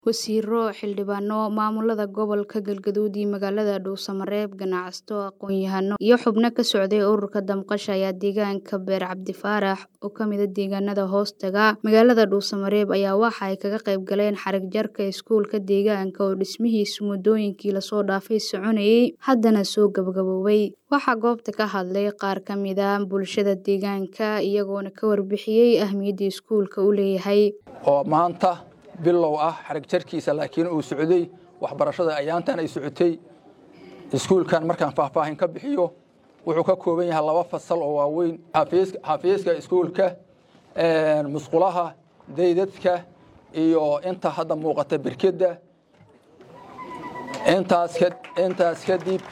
wasiiro xildhibaano maamulada gobolka Galgaduud iyo magaalada Dhuusamareeb ganacsato aqoon-yahano iyo xubno ka socday ururka damqasha ayaa deegaanka Beer Cabdi Faarax oo ka mid ah deegaanada hoostaga magaalada Dhuusamareeb ayaa waxa ay kaga qayb galeen xarig jarka iskuulka deegaanka oo dhismihiisu muddooyinkii la soo dhaafay soconayay haddana soo gabagaboobay. Waxaa goobta ka hadlay qaar ka mid ah bulshada deegaanka iyagoona ka warbixiyay ahmiyadda iskuulka uu leeyahay. oo maanta bilow ah xarig jarkiisa laakiin uu socday waxbarashada ayaantan ay socotay. iskuulkan markaan faahfaahin ka bixiyo wuxuu ka kooban yahay 2 fasal oo waaweyn, xafiiska iskuulka, musqulaha, daydadka iyo inta hadda muuqata birkada. intaas kadib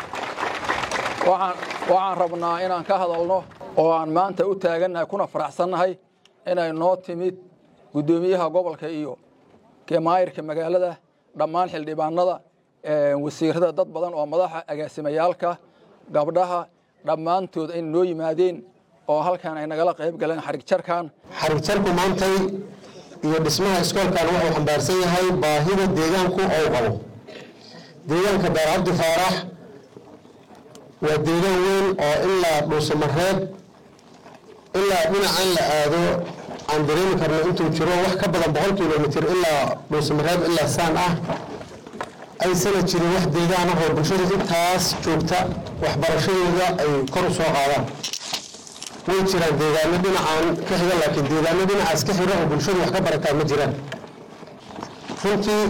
waxaan rabnaa inaan ka hadalno oo aan maanta u taaganahay kuna faraxsanahay inay noo timid gudoomiyaha gobolka iyo maayirka magaalada, dhammaan xildhibaanada, wasiirada, dad badan oo madaxa agaasimayaalka, gabdhaha dhammaantood ay noo yimaadeen oo halkan ay nagala qayb galeen xarig jarkan. xarig jarku maantay iyo dhismaha iskoolkan wuxuu xambaarsan yahay baahida deegaanku oo qabo. deegaanka Beer Cabdi Faarax waa deegaan weyn oo ilaa Dhuusamareeb ilaa dhinacan la aado aan dareemi karno intuu jiro wax ka badan 100 kilomitir ilaa Dhuusamareeb ilaa saan ah aysan jirin wax deegaan ah oo bulshada intaas joogta waxbarashadooda ay kor u soo qaadaan. way jiraan deegaano dhinacan ka xiga laakiin deegaano dhinacaas ka xiga oo bulshada wax ka barataa ma jiraan. runtii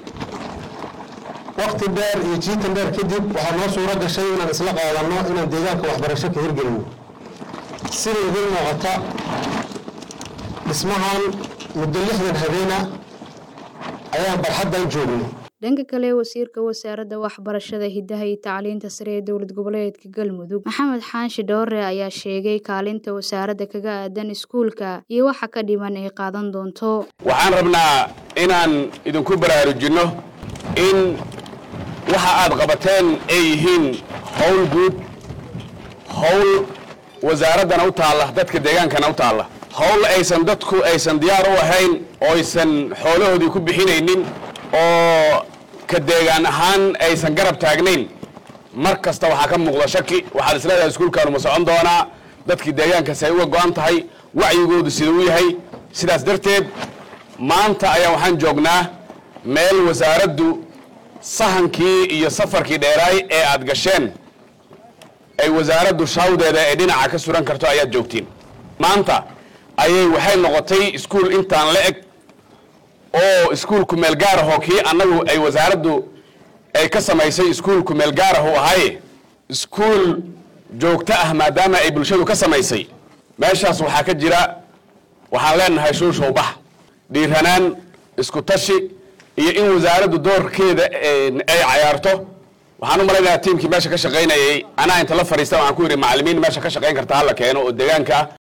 waqti dheer iyo jiitan dheer kadib waxaa noo suura gashay inaan isla qaadano inaan deegaanka waxbarasho ka hirgelino. sida idin muuqata dhismahan muddo 60 habeena ayaan barxaddan joognay. dhanka kale wasiirka wasaaradda waxbarashada hidaha iyo tacliinta sare ee dowlad goboleedka Galmudug Maxamed Xaashi Dhoore ayaa sheegay kaalinta wasaaradda kaga aadan iskuulka iyo waxa ka dhiman ay qaadan doonto. waxaan rabnaa inaan idinku baraarujino in waxa aad qabateen ay yihiin hawl guud, hawl wasaaradana u taala, dadka deegaankana u taala, hawl aysan dadku aysan diyaar u ahayn oo aysan xoolahoodii ku bixinaynin oo ka deegaan ahaan aysan garab taagnayn. mar kasta waxaa ka muuqda shaki, waxaad isleedahay iskuulkaanu ma socon doonaa, dadkii deegaankaasi ay uga go'an tahay, wacyigoodu sida uu yahay. sidaas darteed maanta ayaa waxaan joognaa meel wasaaraddu sahankii iyo safarkii dheeraay ee aad gasheen ay wasaaraddu shawdeeda ee dhinaca ka suran karto ayaad joogtiin. maanta ayay waxay noqotay iskuul intaan la eg oo iskuulku meel gaar ah oo kii annagu ay wasaaraddu ay ka samaysay iskuulku meel gaar ah oo ahay iskuul joogto ah maadaama ay bulshadu ka samaysay. meeshaas waxaa ka jira, waxaan leenahay shuushow bax, dhiiranaan, isku tashi iyo in wasaaraddu doorkeeda ay cayaarto. waxaan u malaynayaa tiimkii meesha ka shaqaynayay anaa inta la fariista waxaan ku yidhi macallimiin meesha ka shaqayn karta hala keeno oo deegaanka